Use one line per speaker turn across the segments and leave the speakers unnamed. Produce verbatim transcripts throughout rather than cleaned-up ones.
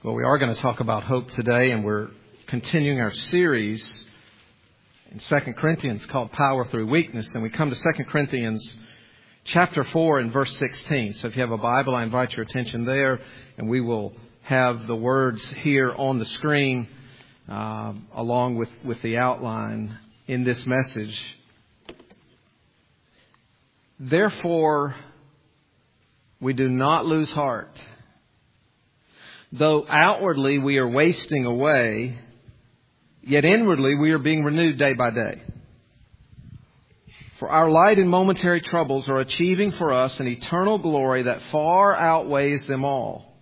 Well, we are going to talk about hope today, and we're continuing our series in Second Corinthians called Power Through Weakness. And we come to Second Corinthians chapter four and verse sixteen. So if you have a Bible, I invite your attention there, and we will have the words here on the screen uh, along with, with the outline in this message. Therefore, we do not lose heart. Though outwardly we are wasting away, yet inwardly we are being renewed day by day. For our light and momentary troubles are achieving for us an eternal glory that far outweighs them all.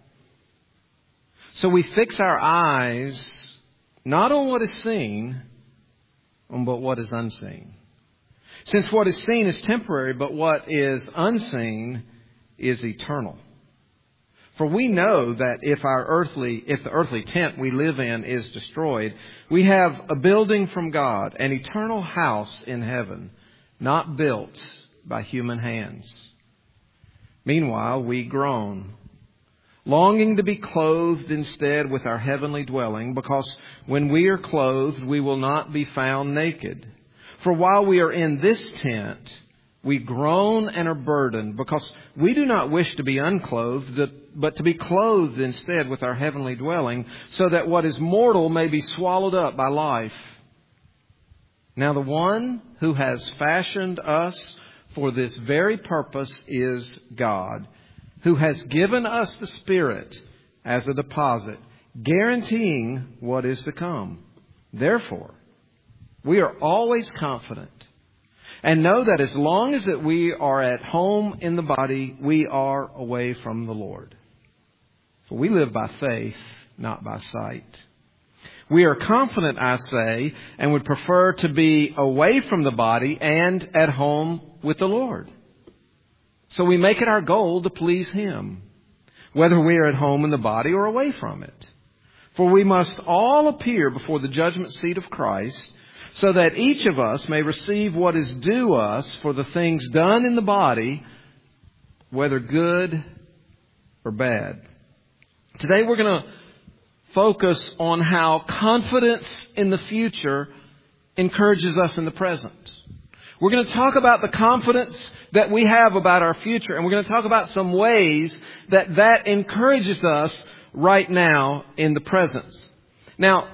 So we fix our eyes not on what is seen, but what is unseen. Since what is seen is temporary, but what is unseen is eternal. For we know that if our earthly, if the earthly tent we live in is destroyed, we have a building from God, an eternal house in heaven, not built by human hands. Meanwhile, we groan, longing to be clothed instead with our heavenly dwelling, because when we are clothed, we will not be found naked. For while we are in this tent, we groan and are burdened, because we do not wish to be unclothed, but to be clothed instead with our heavenly dwelling, so that what is mortal may be swallowed up by life. Now the one who has fashioned us for this very purpose is God, who has given us the Spirit as a deposit, guaranteeing what is to come. Therefore, we are always confident and know that as long as that we are at home in the body, we are away from the Lord. For we live by faith, not by sight. We are confident, I say, and would prefer to be away from the body and at home with the Lord. So we make it our goal to please Him, whether we are at home in the body or away from it. For we must all appear before the judgment seat of Christ, so that each of us may receive what is due us for the things done in the body, whether good or bad. Today we're going to focus on how confidence in the future encourages us in the present. We're going to talk about the confidence that we have about our future, and we're going to talk about some ways that that encourages us right now in the present. Now,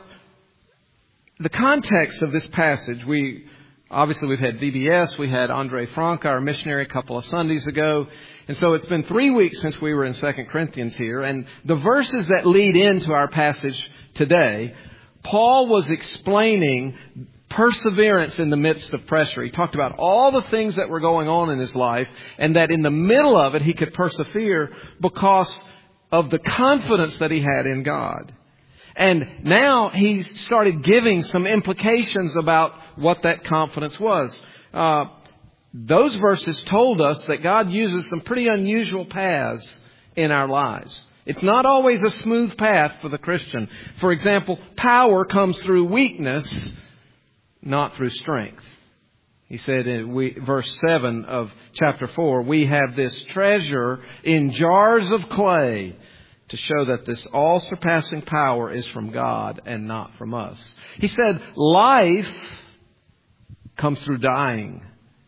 the context of this passage, we obviously we've had V B S, we had Andre Frank, our missionary, a couple of Sundays ago. And so it's been three weeks since we were in Second Corinthians here. And the verses that lead into our passage today, Paul was explaining perseverance in the midst of pressure. He talked about all the things that were going on in his life, and that in the middle of it he could persevere because of the confidence that he had in God. And now he started giving some implications about what that confidence was. Uh, those verses told us that God uses some pretty unusual paths in our lives. It's not always a smooth path for the Christian. For example, power comes through weakness, not through strength. He said in we, verse seven of chapter four, we have this treasure in jars of clay, to show that this all-surpassing power is from God and not from us. He said, life comes through dying.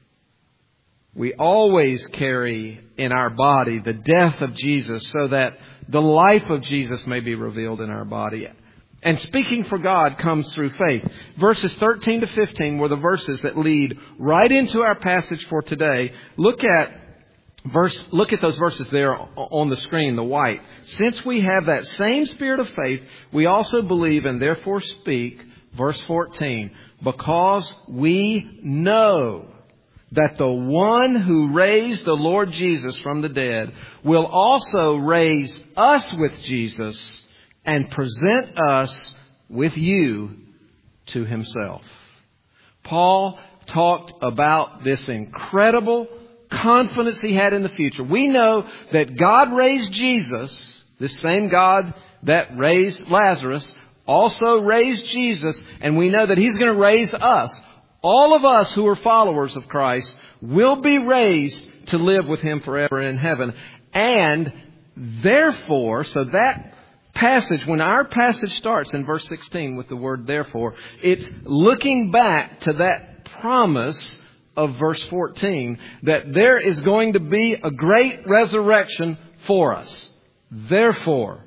We always carry in our body the death of Jesus, so that the life of Jesus may be revealed in our body. And speaking for God comes through faith. Verses thirteen to fifteen were the verses that lead right into our passage for today. Look at Verse, look at those verses there on the screen, the white. Since we have that same spirit of faith, we also believe and therefore speak, verse fourteen, because we know that the one who raised the Lord Jesus from the dead will also raise us with Jesus and present us with you to Himself. Paul talked about this incredible confidence he had in the future. We know that God raised Jesus, this same God that raised Lazarus, also raised Jesus, and we know that He's going to raise us. All of us who are followers of Christ will be raised to live with Him forever in heaven. And therefore, so that passage, when our passage starts in verse sixteen with the word therefore, it's looking back to that promise of verse fourteen that there is going to be a great resurrection for us. Therefore.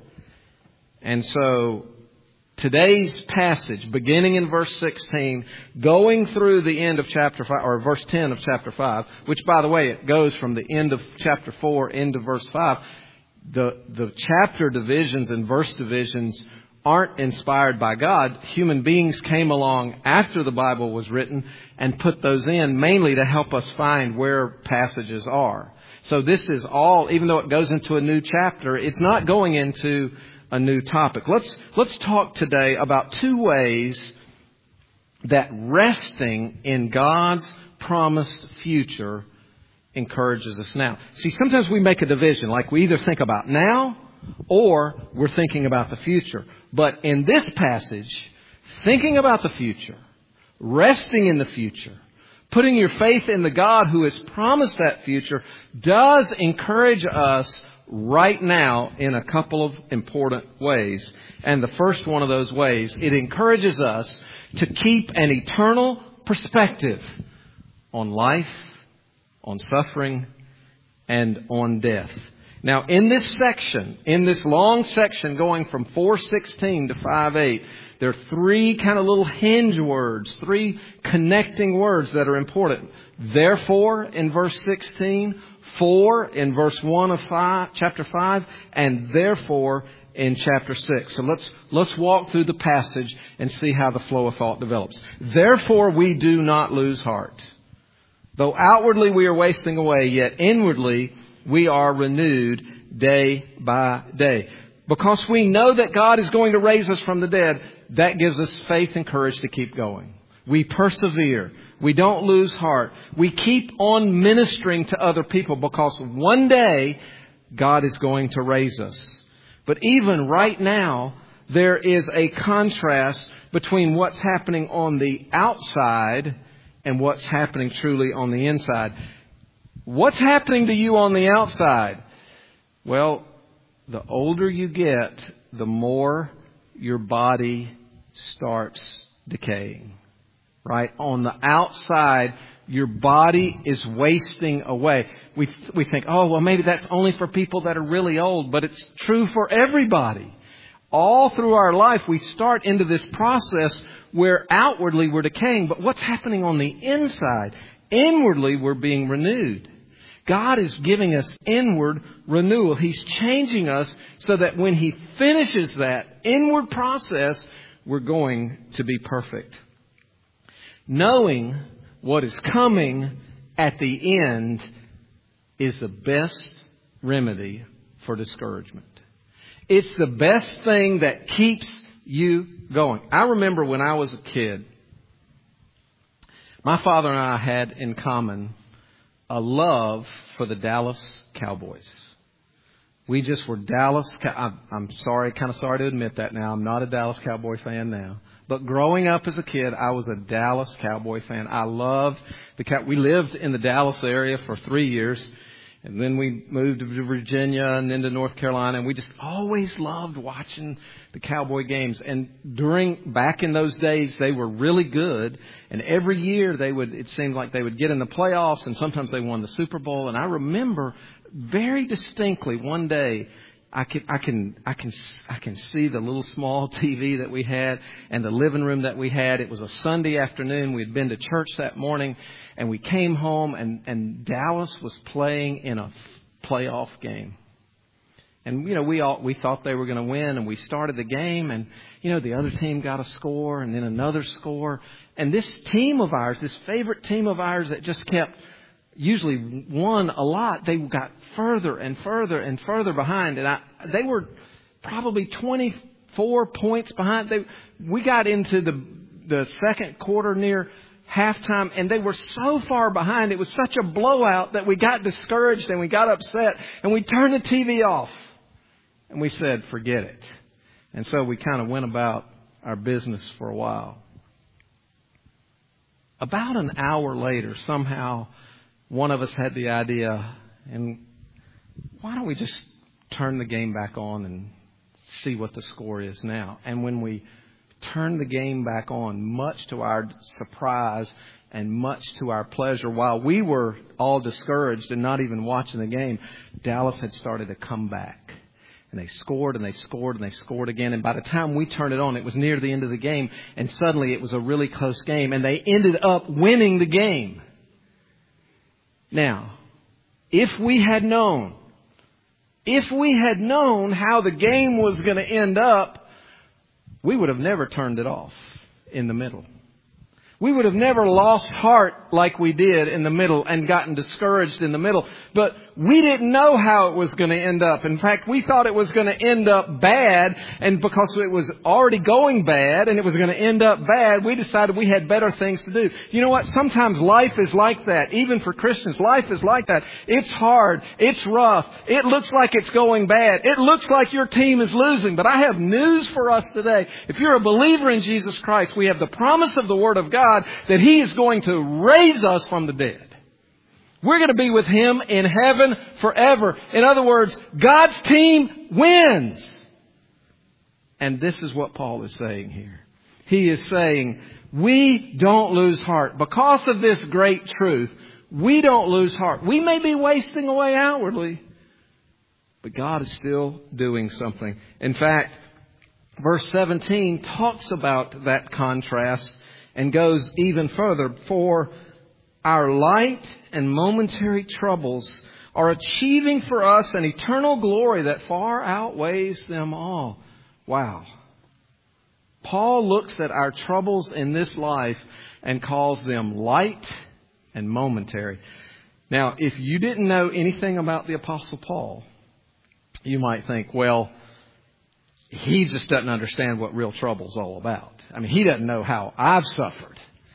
And so today's passage, beginning in verse sixteen, going through the end of chapter five, or verse ten of chapter five, which, by the way, it goes from the end of chapter four into verse five. The, the chapter divisions and verse divisions aren't inspired by God. Human beings came along after the Bible was written and put those in mainly to help us find where passages are. So this is all, even though it goes into a new chapter, it's not going into a new topic. Let's, let's talk today about two ways that resting in God's promised future encourages us now. See, sometimes we make a division, like we either think about now or we're thinking about the future. But in this passage, thinking about the future, resting in the future, putting your faith in the God who has promised that future does encourage us right now in a couple of important ways. And the first one of those ways, it encourages us to keep an eternal perspective on life, on suffering, and on death. Now, in this section, in this long section going from four sixteen to five eight, there are three kind of little hinge words, three connecting words that are important. Therefore, in verse sixteen, for in verse one of five, chapter five, and therefore in chapter six. So let's let's walk through the passage and see how the flow of thought develops. Therefore, we do not lose heart. Though outwardly we are wasting away, yet inwardly we are renewed day by day. Because we know that God is going to raise us from the dead, that gives us faith and courage to keep going. We persevere. We don't lose heart. We keep on ministering to other people because one day God is going to raise us. But even right now, there is a contrast between what's happening on the outside and what's happening truly on the inside. What's happening to you on the outside? Well, the older you get, the more your body starts decaying. Right? On the outside, your body is wasting away. We we think, oh, well, maybe that's only for people that are really old, but it's true for everybody. All through our life, we start into this process where outwardly we're decaying, but what's happening on the inside? Inwardly, we're being renewed. God is giving us inward renewal. He's changing us so that when He finishes that inward process, we're going to be perfect. Knowing what is coming at the end is the best remedy for discouragement. It's the best thing that keeps you going. I remember when I was a kid, my father and I had in common a love for the Dallas Cowboys. We just were Dallas. I'm sorry, kind of sorry to admit that now. I'm not a Dallas Cowboy fan now. But growing up as a kid, I was a Dallas Cowboy fan. I loved the Cow. We lived in the Dallas area for three years. And then we moved to Virginia and then to North Carolina. And we just always loved watching the Cowboy games. And during, back in those days, they were really good. And every year they would, it seemed like they would get in the playoffs. And sometimes they won the Super Bowl. And I remember very distinctly one day, I can, I can, I can, I can see the little small T V that we had and the living room that we had. It was a Sunday afternoon. We'd been to church that morning and we came home and, and Dallas was playing in a playoff game. And, you know, we all, we thought they were going to win and we started the game and, you know, the other team got a score and then another score. And this team of ours, this favorite team of ours that just kept usually won a lot, they got further and further and further behind. And I, they were probably twenty-four points behind. They, we got into the, the second quarter near halftime and they were so far behind. It was such a blowout that we got discouraged and we got upset and we turned the T V off and we said, forget it. And so we kind of went about our business for a while. About an hour later, somehow, one of us had the idea, and why don't we just turn the game back on and see what the score is now. And when we turn the game back on, much to our surprise and much to our pleasure, while we were all discouraged and not even watching the game, Dallas had started to come back. And they scored and they scored and they scored again. And by the time we turned it on, it was near the end of the game. And suddenly it was a really close game. And they ended up winning the game. Now, if we had known, if we had known how the game was going to end up, we would have never turned it off in the middle. We would have never lost heart like we did in the middle and gotten discouraged in the middle. But we didn't know how it was going to end up. In fact, we thought it was going to end up bad. And because it was already going bad and it was going to end up bad, we decided we had better things to do. You know what? Sometimes life is like that. Even for Christians, life is like that. It's hard. It's rough. It looks like it's going bad. It looks like your team is losing. But I have news for us today. If you're a believer in Jesus Christ, we have the promise of the Word of God that He is going to raise us from the dead. We're going to be with Him in heaven forever. In other words, God's team wins. And this is what Paul is saying here. He is saying, we don't lose heart. Because of this great truth, we don't lose heart. We may be wasting away outwardly, but God is still doing something. In fact, verse seventeen talks about that contrast and goes even further. For our light and momentary troubles are achieving for us an eternal glory that far outweighs them all. Wow. Paul looks at our troubles in this life and calls them light and momentary. Now, if you didn't know anything about the Apostle Paul, you might think, well, he just doesn't understand what real trouble is all about. I mean, he doesn't know how I've suffered.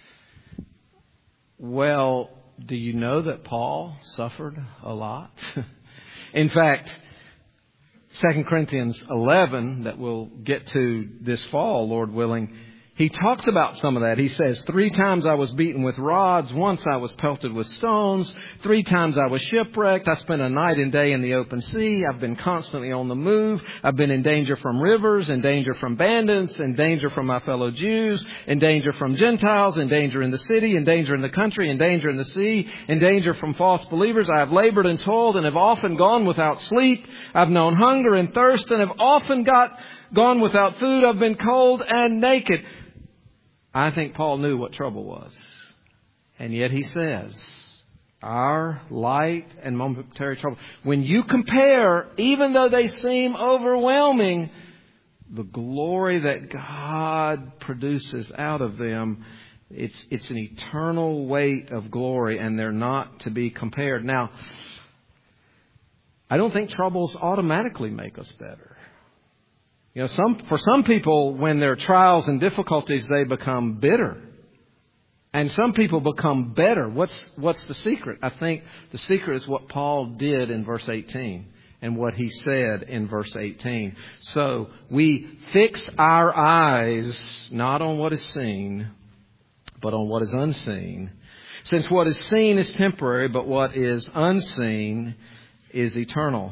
Well, do you know that Paul suffered a lot? In fact, Second Corinthians eleven, that we'll get to this fall, Lord willing, he talks about some of that. He says, three times I was beaten with rods. Once I was pelted with stones. Three times I was shipwrecked. I spent a night and day in the open sea. I've been constantly on the move. I've been in danger from rivers, in danger from bandits, in danger from my fellow Jews, in danger from Gentiles, in danger in the city, in danger in the country, in danger in the sea, in danger from false believers. I have labored and toiled and have often gone without sleep. I've known hunger and thirst and have often got gone without food. I've been cold and naked. I think Paul knew what trouble was. And yet he says, our light and momentary trouble. When you compare, even though they seem overwhelming, the glory that God produces out of them, it's, it's an eternal weight of glory, and they're not to be compared. Now, I don't think troubles automatically make us better. You know, some, for some people, when there are trials and difficulties, they become bitter. And some people become better. What's, what's the secret? I think the secret is what Paul did in verse eighteen and what he said in verse eighteen. So we fix our eyes not on what is seen, but on what is unseen. Since what is seen is temporary, but what is unseen is eternal.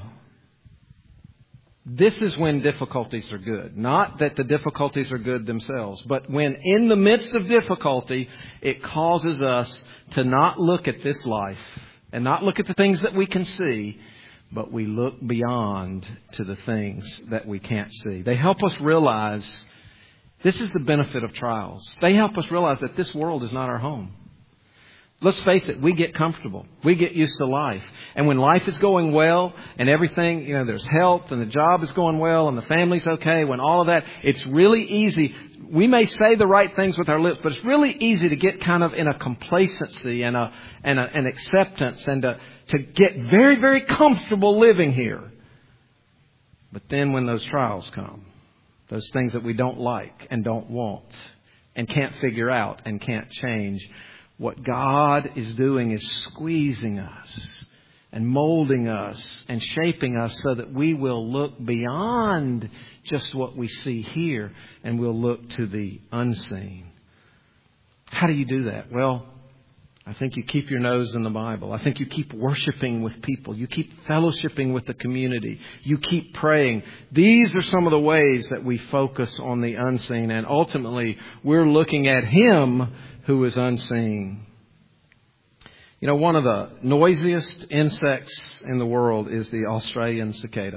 This is when difficulties are good. Not that the difficulties are good themselves, but when in the midst of difficulty, it causes us to not look at this life and not look at the things that we can see, but we look beyond to the things that we can't see. They help us realize this is the benefit of trials. They help us realize that this world is not our home. Let's face it, we get comfortable. We get used to life. And when life is going well and everything, you know, there's health and the job is going well and the family's okay, when all of that, it's really easy. We may say the right things with our lips, but it's really easy to get kind of in a complacency and a, and a, an acceptance and to, to get very, very comfortable living here. But then when those trials come, those things that we don't like and don't want and can't figure out and can't change, what God is doing is squeezing us and molding us and shaping us so that we will look beyond just what we see here and we'll look to the unseen. How do you do that? Well, I think you keep your nose in the Bible. I think you keep worshiping with people. You keep fellowshipping with the community. You keep praying. These are some of the ways that we focus on the unseen. And ultimately, we're looking at Him who is unseen. You know, one of the noisiest insects in the world is the Australian cicada.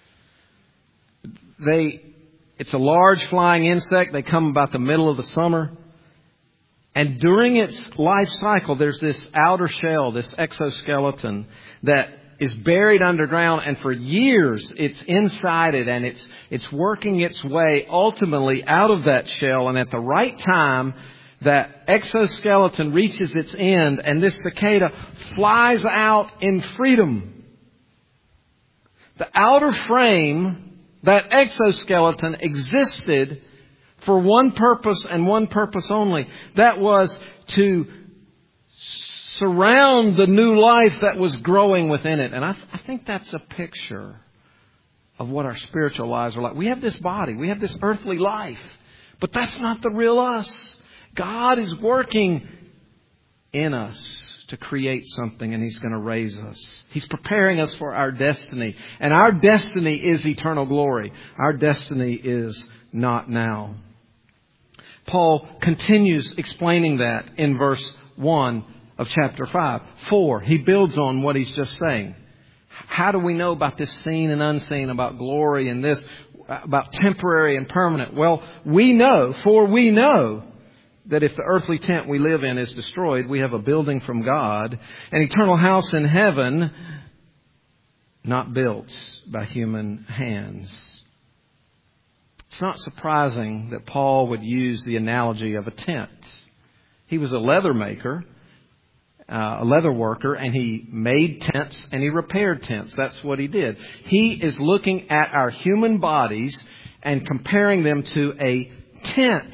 They, it's a large flying insect. They come about the middle of the summer. And during its life cycle, there's this outer shell, this exoskeleton that is buried underground. And for years, it's inside it and it's, it's working its way ultimately out of that shell. And at the right time, that exoskeleton reaches its end and this cicada flies out in freedom. The outer frame, that exoskeleton, existed for one purpose and one purpose only. That was to surround the new life that was growing within it. And I, th- I think that's a picture of what our spiritual lives are like. We have this body. We have this earthly life. But that's not the real us. God is working in us to create something, and He's going to raise us. He's preparing us for our destiny. And our destiny is eternal glory. Our destiny is not now. Paul continues explaining that in verse one of chapter five. Four, he builds on what he's just saying. How do we know about this seen and unseen, about glory and this, about temporary and permanent? Well, we know, for we know that if the earthly tent we live in is destroyed, we have a building from God, an eternal house in heaven, not built by human hands. It's not surprising that Paul would use the analogy of a tent. He was a leather maker, uh, a leather worker, and he made tents and he repaired tents. That's what he did. He is looking at our human bodies and comparing them to a tent.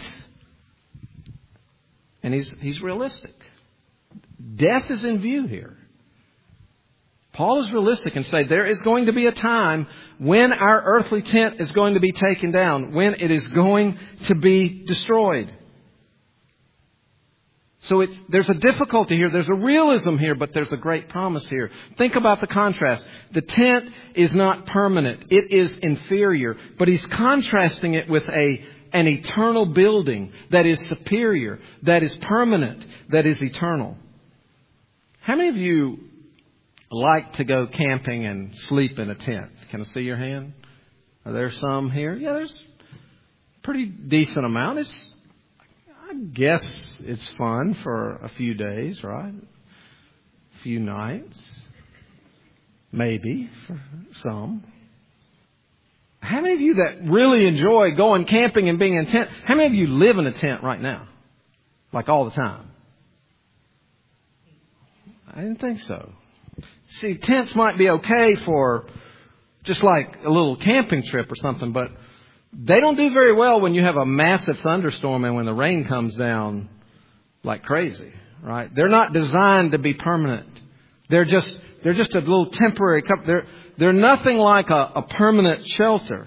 And he's, he's realistic. Death is in view here. Paul is realistic and say there is going to be a time when our earthly tent is going to be taken down, when it is going to be destroyed. So it's, there's a difficulty here. There's a realism here, but there's a great promise here. Think about the contrast. The tent is not permanent. It is inferior. But he's contrasting it with a an eternal building that is superior, that is permanent, that is eternal. How many of you like to go camping and sleep in a tent? Can I see your hand? Are there some here? Yeah, there's a pretty decent amount. It's, I guess it's fun for a few days, right? A few nights. Maybe for some. How many of you that really enjoy going camping and being in a tent, how many of you live in a tent right now? Like all the time? I didn't think so. See, tents might be okay for just like a little camping trip or something, but they don't do very well when you have a massive thunderstorm and when the rain comes down like crazy, right? They're not designed to be permanent. They're just they're just a little temporary. They're they're nothing like a, a permanent shelter.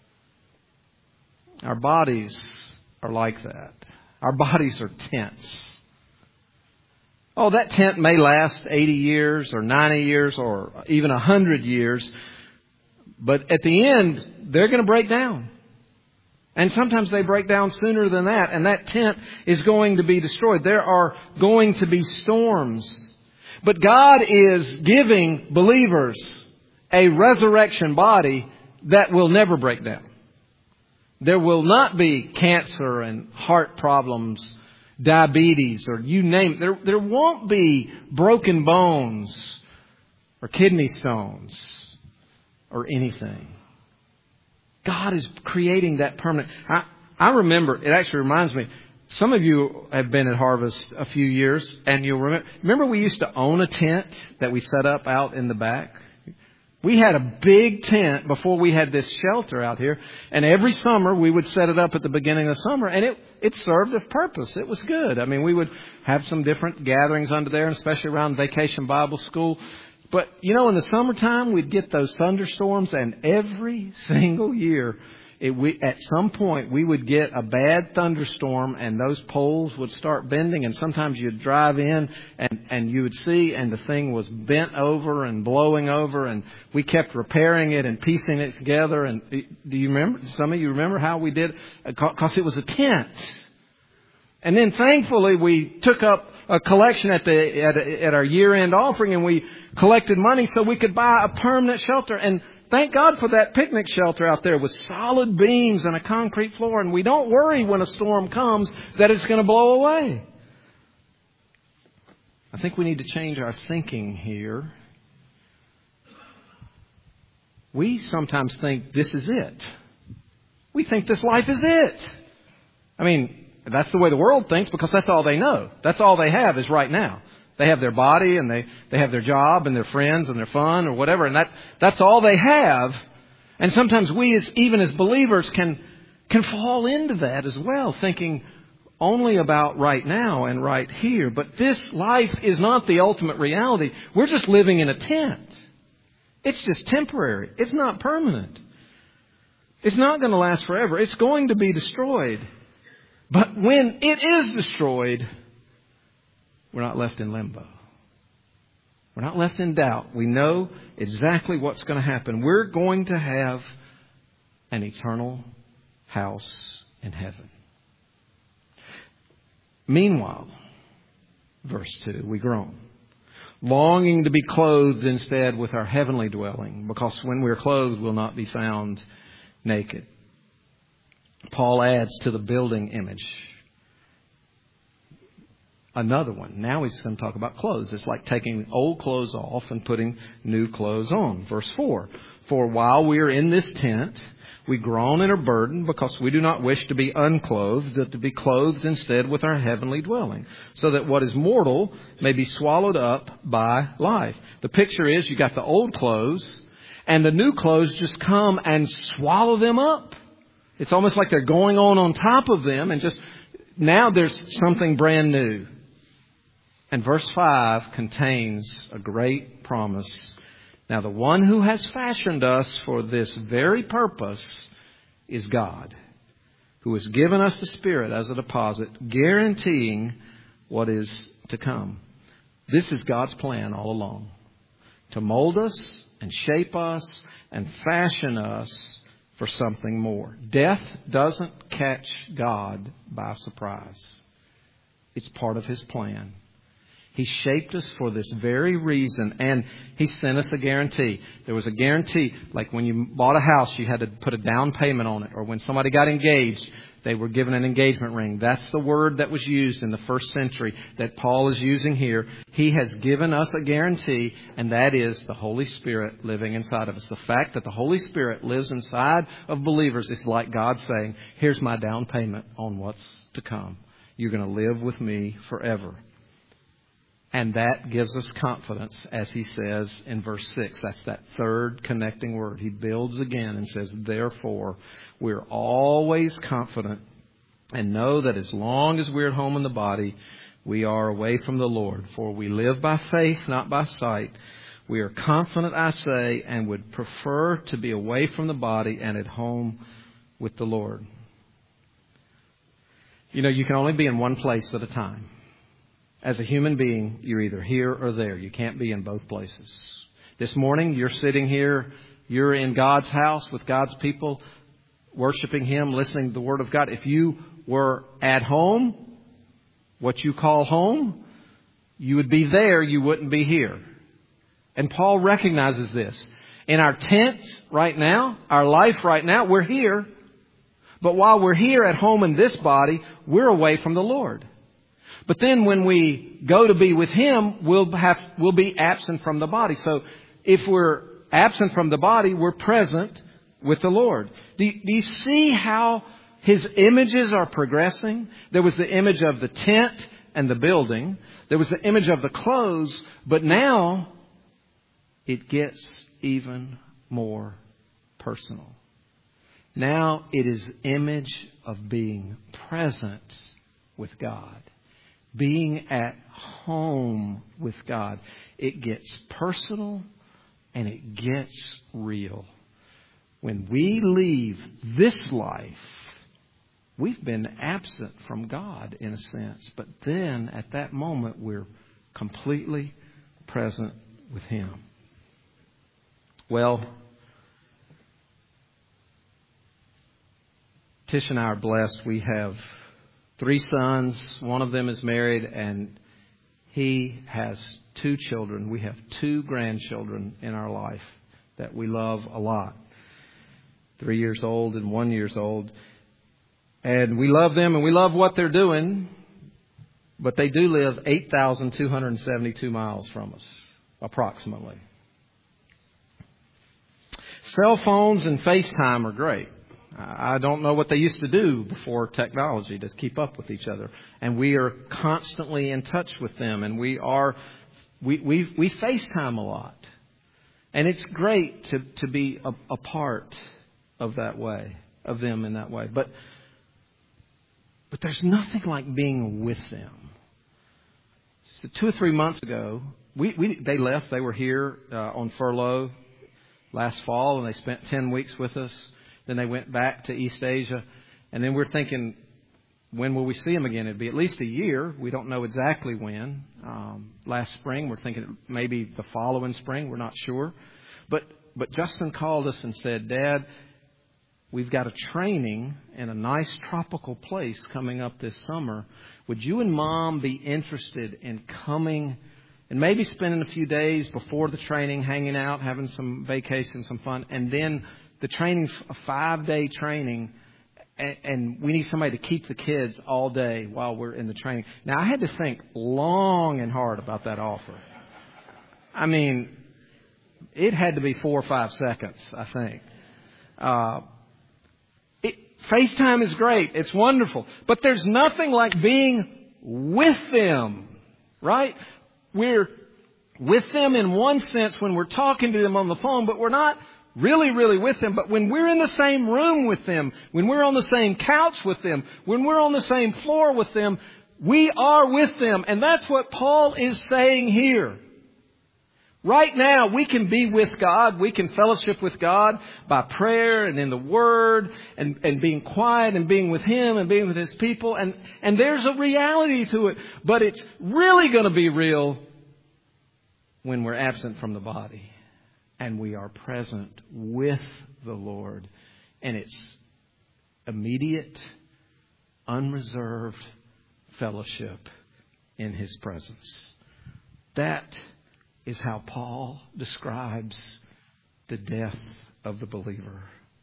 Our bodies are like that. Our bodies are tents. Oh, that tent may last eighty years or ninety years or even one hundred years. But at the end, they're going to break down. And sometimes they break down sooner than that. And that tent is going to be destroyed. There are going to be storms. But God is giving believers a resurrection body that will never break down. There will not be cancer and heart problems, diabetes, or you name it. There, there won't be broken bones or kidney stones or anything. God is creating that permanent. I, I remember, it actually reminds me, some of you have been at Harvest a few years, and you'll remember, remember we used to own a tent that we set up out in the back? We had a big tent before we had this shelter out here. And every summer we would set it up at the beginning of summer. And it, it served a purpose. It was good. I mean, we would have some different gatherings under there, especially around Vacation Bible School. But, you know, in the summertime we'd get those thunderstorms. And every single year it, we, at some point we would get a bad thunderstorm and those poles would start bending, and sometimes you'd drive in and, and you would see and the thing was bent over and blowing over, and we kept repairing it and piecing it together. And do you remember, some of you remember how we did? Because it was a tent. And then thankfully we took up a collection at the at, at our year-end offering, and we collected money so we could buy a permanent shelter. And thank God for that picnic shelter out there with solid beams and a concrete floor. And we don't worry when a storm comes that it's going to blow away. I think we need to change our thinking here. We sometimes think this is it. We think this life is it. I mean, that's the way the world thinks because that's all they know. That's all they have is right now. They have their body and they, they have their job and their friends and their fun or whatever. And that's, that's all they have. And sometimes we, as, even as believers, can, can fall into that as well, thinking only about right now and right here. But this life is not the ultimate reality. We're just living in a tent. It's just temporary. It's not permanent. It's not going to last forever. It's going to be destroyed. But when it is destroyed, we're not left in limbo. We're not left in doubt. We know exactly what's going to happen. We're going to have an eternal house in heaven. Meanwhile, verse two, we groan, longing to be clothed instead with our heavenly dwelling, because when we're clothed, we'll not be found naked. Paul adds to the building image another one. Now he's going to talk about clothes. It's like taking old clothes off and putting new clothes on. Verse four. For while we are in this tent, we groan and are burdened because we do not wish to be unclothed, but to be clothed instead with our heavenly dwelling, so that what is mortal may be swallowed up by life. The picture is you got the old clothes and the new clothes just come and swallow them up. It's almost like they're going on on top of them, and just now there's something brand new. And verse five contains a great promise. Now the one who has fashioned us for this very purpose is God, who has given us the Spirit as a deposit, guaranteeing what is to come. This is God's plan all along, to mold us and shape us and fashion us for something more. Death doesn't catch God by surprise. It's part of His plan. He shaped us for this very reason, and He sent us a guarantee. There was a guarantee, like when you bought a house, you had to put a down payment on it, or when somebody got engaged, they were given an engagement ring. That's the word that was used in the first century that Paul is using here. He has given us a guarantee, and that is the Holy Spirit living inside of us. The fact that the Holy Spirit lives inside of believers is like God saying, here's my down payment on what's to come. You're going to live with me forever. And that gives us confidence, as he says in verse six. That's that third connecting word. He builds again and says, therefore, we're always confident and know that as long as we're at home in the body, we are away from the Lord. For we live by faith, not by sight. We are confident, I say, and would prefer to be away from the body and at home with the Lord. You know, you can only be in one place at a time. As a human being, you're either here or there. You can't be in both places. This morning, you're sitting here. You're in God's house with God's people, worshiping Him, listening to the Word of God. If you were at home, what you call home, you would be there. You wouldn't be here. And Paul recognizes this. In our tent right now, our life right now, we're here. But while we're here at home in this body, we're away from the Lord. But then when we go to be with Him, we'll have, we'll be absent from the body. So if we're absent from the body, we're present with the Lord. Do you, do you see how His images are progressing? There was the image of the tent and the building. There was the image of the clothes. But now it gets even more personal. Now it is image of being present with God. Being at home with God. It gets personal and it gets real. when we leave this life, we've been absent from God in a sense. But then at that moment, we're completely present with Him. Well, Tish and I are blessed. We have three sons. One of them is married, and he has two children. We have two grandchildren in our life that we love a lot. Three years old and one years old. And we love them and we love what they're doing. But they do live eight thousand two hundred seventy-two miles from us, approximately. Cell phones and FaceTime are great. I don't know what they used to do before technology to keep up with each other. And we are constantly in touch with them. And we are, we, we, we FaceTime a lot. And it's great to, to be a, a part of that way, of them in that way. But, but there's nothing like being with them. So two or three months ago, we, we they left. They were here uh, on furlough last fall, and they spent ten weeks with us. Then they went back to East Asia. And then we're thinking, when will we see them again? It'd be at least a year. We don't know exactly when. Um, last spring, we're thinking maybe the following spring. We're not sure. But but Justin called us and said, Dad, we've got a training in a nice tropical place coming up this summer. Would you and Mom be interested in coming and maybe spending a few days before the training, hanging out, having some vacation, some fun, and then the training's a five-day training, and, and we need somebody to keep the kids all day while we're in the training. Now, I had to think long and hard about that offer. I mean, it had to be four or five seconds, I think. Uh, it, FaceTime is great. It's wonderful. But there's nothing like being with them, right? We're with them in one sense when we're talking to them on the phone, but we're not really, really with them. But when we're in the same room with them, when we're on the same couch with them, when we're on the same floor with them, we are with them. And that's what Paul is saying here. Right now, we can be with God. We can fellowship with God by prayer and in the Word and, and being quiet and being with Him and being with His people. And, and there's a reality to it. But it's really going to be real when we're absent from the body and we are present with the Lord. And it's immediate, unreserved fellowship in His presence. That is how Paul describes the death of the believer.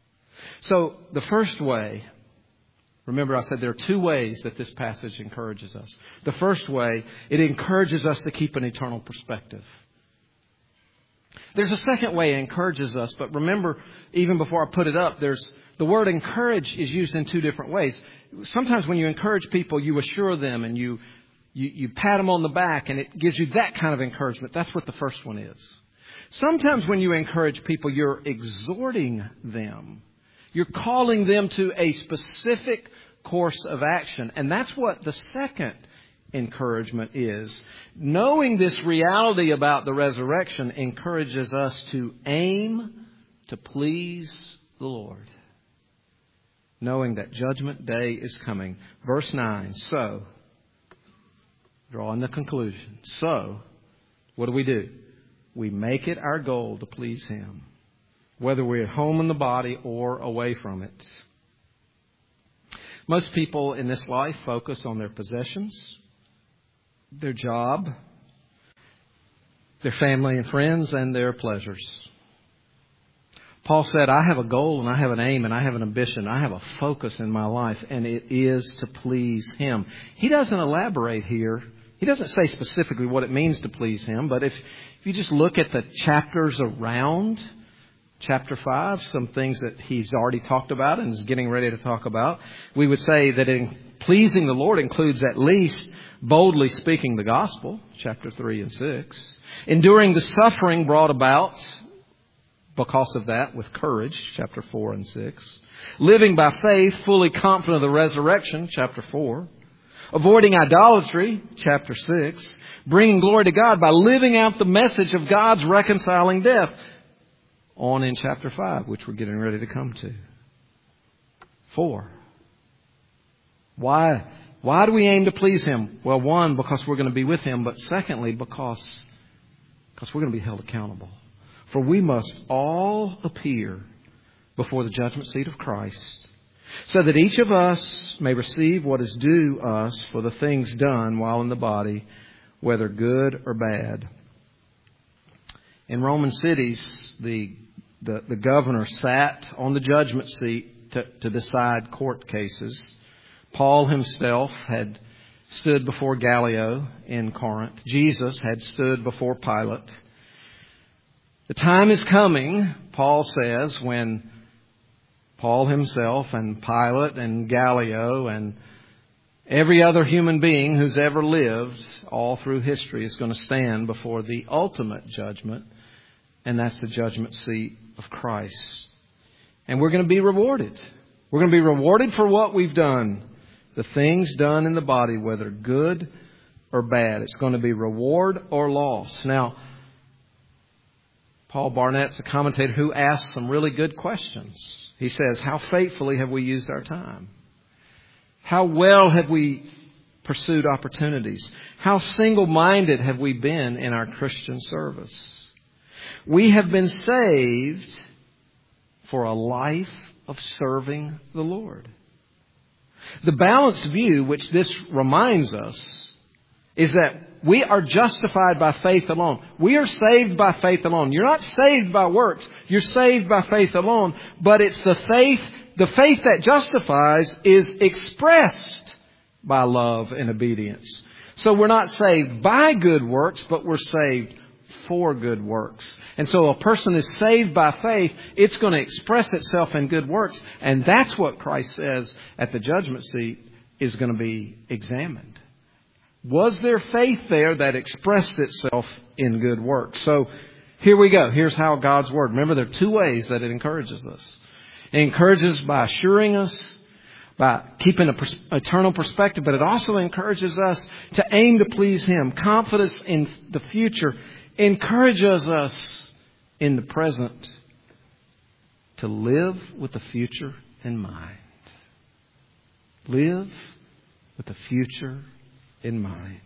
So the first way, remember I said there are two ways that this passage encourages us. The first way, it encourages us to keep an eternal perspective. There's a second way it encourages us, but remember, even before I put it up, there's the word encourage is used in two different ways. Sometimes when you encourage people, you assure them and you You, you pat them on the back, and it gives you that kind of encouragement. That's what the first one is. Sometimes when you encourage people, you're exhorting them. You're calling them to a specific course of action. And that's what the second encouragement is. Knowing this reality about the resurrection encourages us to aim to please the Lord. Knowing that judgment day is coming. Verse nine, so... drawing the conclusion. So, what do we do? We make it our goal to please Him, whether we're at home in the body or away from it. Most people in this life focus on their possessions, their job, their family and friends, and their pleasures. Paul said, I have a goal and I have an aim and I have an ambition. I have a focus in my life, and it is to please Him. He doesn't elaborate here. He doesn't say specifically what it means to please Him, but if, if you just look at the chapters around chapter five, some things that he's already talked about and is getting ready to talk about, we would say that in pleasing the Lord includes at least boldly speaking the gospel, chapter three and six, enduring the suffering brought about because of that with courage, chapter four and six, living by faith, fully confident of the resurrection, chapter four, avoiding idolatry, chapter six, bringing glory to God by living out the message of God's reconciling death. on in chapter five, which we're getting ready to come to. Four. Why, why do we aim to please Him? Well, one, because we're going to be with Him, but secondly, because, because we're going to be held accountable. For we must all appear before the judgment seat of Christ, so that each of us may receive what is due us for the things done while in the body, whether good or bad. In Roman cities, the, the, the governor sat on the judgment seat to, to decide court cases. Paul himself had stood before Gallio in Corinth. Jesus had stood before Pilate. The time is coming, Paul says, when Paul himself and Pilate and Gallio and every other human being who's ever lived all through history is going to stand before the ultimate judgment, and that's the judgment seat of Christ. And we're going to be rewarded. We're going to be rewarded for what we've done. The things done in the body, whether good or bad. It's going to be reward or loss. Now, Paul Barnett's a commentator who asks some really good questions. He says, how faithfully have we used our time? How well have we pursued opportunities? How single-minded have we been in our Christian service? We have been saved for a life of serving the Lord. The balanced view, which this reminds us, is that we are justified by faith alone. We are saved by faith alone. You're not saved by works. You're saved by faith alone. But it's the faith, the faith that justifies is expressed by love and obedience. So we're not saved by good works, but we're saved for good works. And so a person is saved by faith. It's going to express itself in good works. And that's what Christ says at the judgment seat is going to be examined. Was there faith there that expressed itself in good works? So here we go. Here's how God's Word. Remember, there are two ways that it encourages us. It encourages by assuring us, by keeping an pers- eternal perspective, but it also encourages us to aim to please Him. Confidence in the future encourages us in the present to live with the future in mind. Live with the future in mind.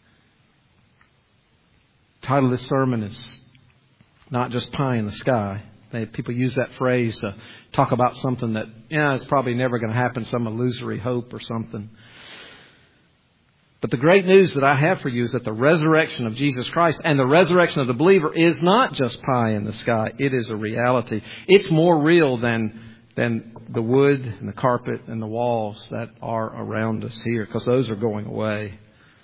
The title of this sermon is not just pie in the sky. They, people use that phrase to talk about something that, yeah, it's probably never going to happen, some illusory hope or something. But the great news that I have for you is that the resurrection of Jesus Christ and the resurrection of the believer is not just pie in the sky. It is a reality. It's more real than than the wood and the carpet and the walls that are around us here, because those are going away.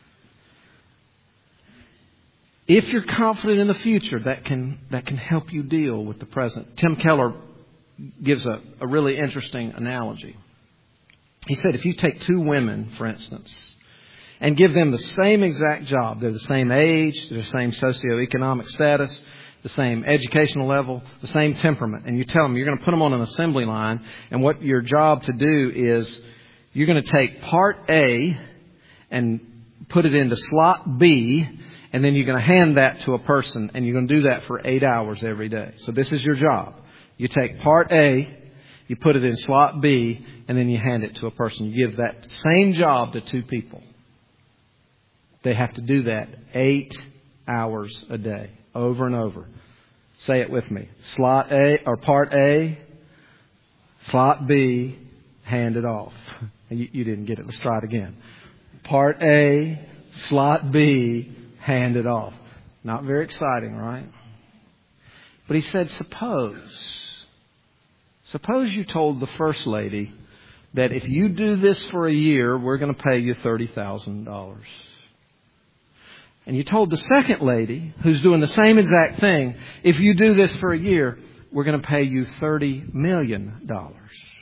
If you're confident in the future, that can that can help you deal with the present. Tim Keller gives a, a really interesting analogy. He said if you take two women, for instance, and give them the same exact job, they're the same age, they're the same socioeconomic status, the same educational level, the same temperament, and you tell them you're going to put them on an assembly line, and what your job to do is you're going to take part A and put it into slot B, and then you're going to hand that to a person, and you're going to do that for eight hours every day. So this is your job. You take part A, you put it in slot B, and then you hand it to a person. You give that same job to two people. They have to do that eight hours a day, over and over. Say it with me. Slot A, or part A, slot B, hand it off. You, you didn't get it. Let's try it again. Part A, slot B, hand it off. Not very exciting, right? But he said, suppose, suppose you told the first lady that if you do this for a year, we're going to pay you thirty thousand dollars. And you told the second lady, who's doing the same exact thing, if you do this for a year, we're going to pay you thirty million dollars.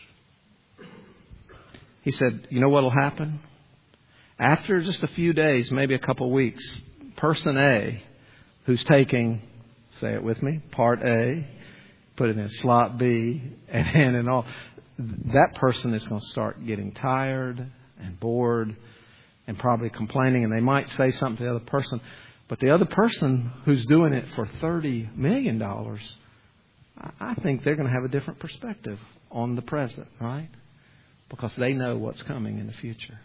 He said, you know what will happen? After just a few days, maybe a couple of weeks, person A, who's taking, say it with me, part A, put it in slot B, and handing off, that person is going to start getting tired and bored and probably complaining, and they might say something to the other person. But the other person who's doing it for thirty million dollars, I think they're going to have a different perspective on the present, right? Because they know what's coming in the future.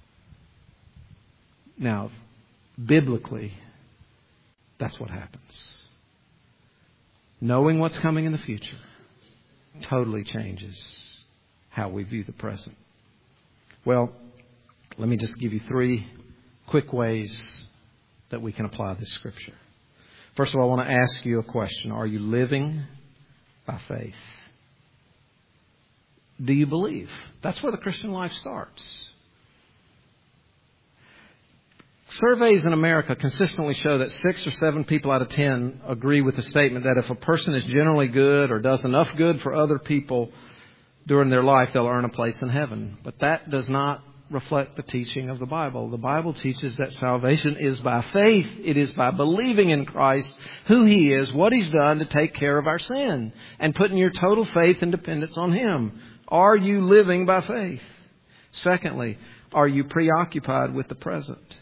Now, biblically, that's what happens. Knowing what's coming in the future totally changes how we view the present. Well, let me just give you three quick ways that we can apply this scripture. First of all, I want to ask you a question. Are you living by faith? Do you believe? That's where the Christian life starts. Surveys in America consistently show that six or seven people out of ten agree with the statement that if a person is generally good or does enough good for other people during their life, they'll earn a place in heaven. But that does not reflect the teaching of the Bible. The Bible teaches that salvation is by faith. It is by believing in Christ, who He is, what He's done to take care of our sin, and putting your total faith and dependence on Him. Are you living by faith? Secondly, are you preoccupied with the present?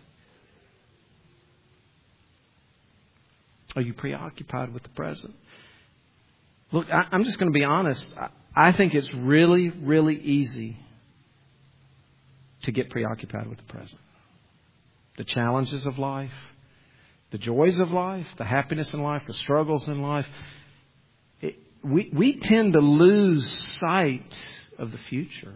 Are you preoccupied with the present? Look, I, I'm just going to be honest. I, I think it's really, really easy to get preoccupied with the present. The challenges of life, the joys of life, the happiness in life, the struggles in life. It, we, we tend to lose sight of the future.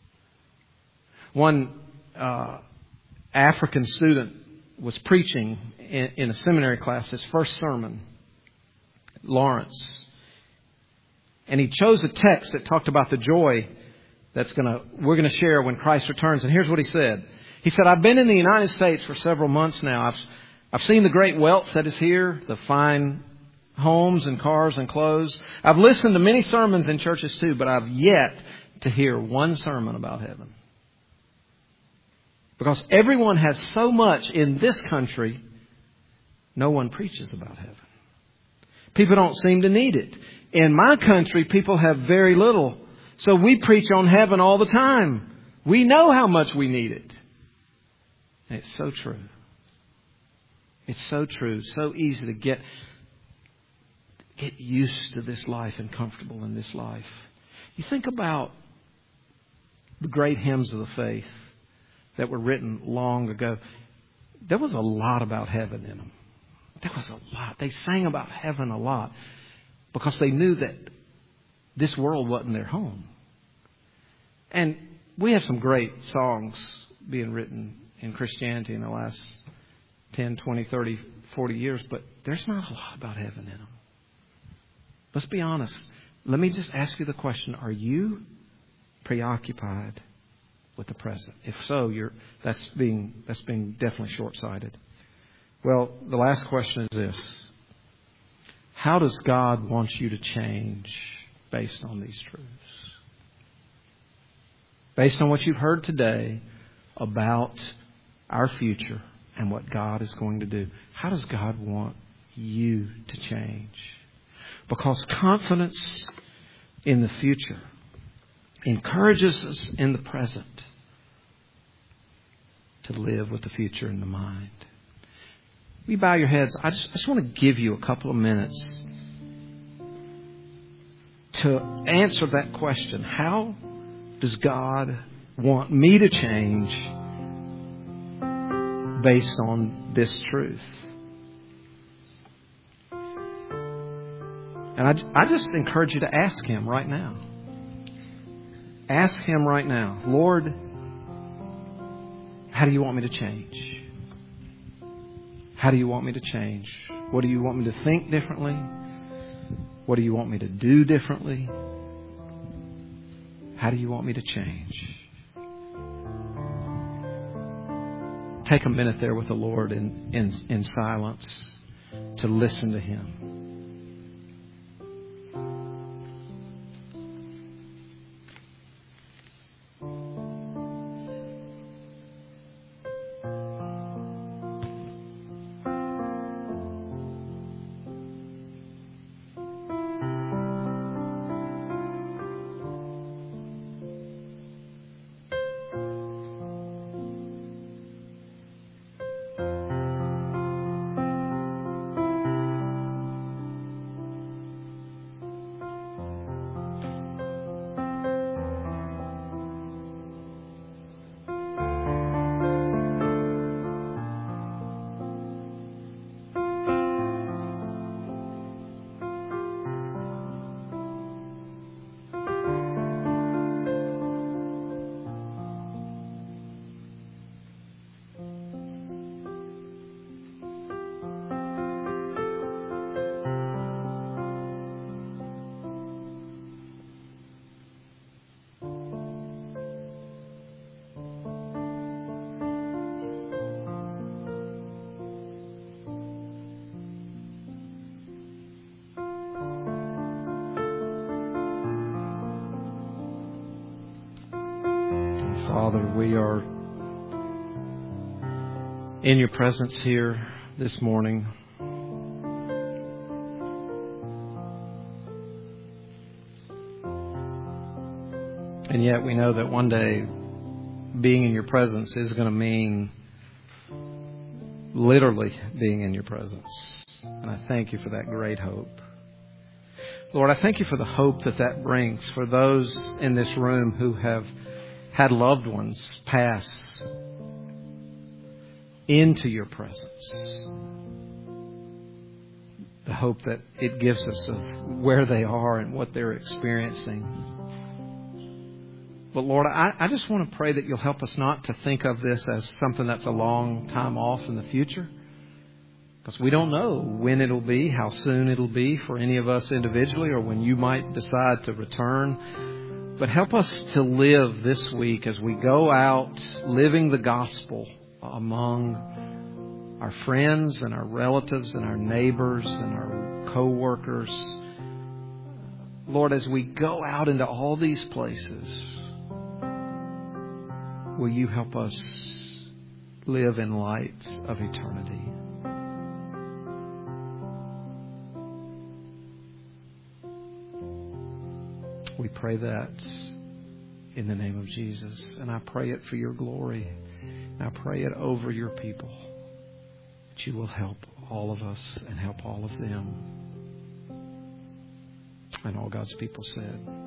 One uh, African student was preaching in, in a seminary class, his first sermon, Lawrence. And he chose a text that talked about the joy that's going to we're going to share when Christ returns. And here's what he said. He said, I've been in the United States for several months now. I've I've seen the great wealth that is here, the fine homes and cars and clothes. I've listened to many sermons in churches too, but I've yet to hear one sermon about heaven. Because everyone has so much in this country, no one preaches about heaven. People don't seem to need it. In my country, people have very little. So we preach on heaven all the time. We know how much we need it. And it's so true. It's so true. So easy to get, get used to this life and comfortable in this life. You think about the great hymns of the faith that were written long ago. There was a lot about heaven in them. There was a lot. They sang about heaven a lot because they knew that this world wasn't their home. And we have some great songs being written in Christianity in the last ten, twenty, thirty, forty years, but there's not a lot about heaven in them. Let's be honest. Let me just ask you the question. Are you preoccupied with the present? If so, you're that's being that's being definitely short-sighted. Well, the last question is this. How does God want you to change based on these truths? Based on what you've heard today about our future and what God is going to do. How does God want you to change? Because confidence in the future encourages us in the present to live with the future in the mind. Will you bow your heads? I just, I just want to give you a couple of minutes to answer that question. How does God want me to change based on this truth? And I, I just encourage you to ask Him right now. Ask Him right now, Lord, how do you want me to change? How do you want me to change? What do you want me to think differently? What do you want me to do differently? How do you want me to change? Take a minute there with the Lord in, in, in silence to listen to Him. Father, we are in your presence here this morning. And yet we know that one day being in your presence is going to mean literally being in your presence. And I thank you for that great hope. Lord, I thank you for the hope that that brings for those in this room who have had loved ones pass into your presence. The hope that it gives us of where they are and what they're experiencing. But Lord, I, I just want to pray that you'll help us not to think of this as something that's a long time off in the future. Because we don't know when it'll be, how soon it'll be for any of us individually, or when you might decide to return. But help us to live this week as we go out living the gospel among our friends and our relatives and our neighbors and our co-workers. Lord, as we go out into all these places, will you help us live in light of eternity? We pray that in the name of Jesus. And I pray it for your glory. And I pray it over your people. That you will help all of us and help all of them. And all God's people said.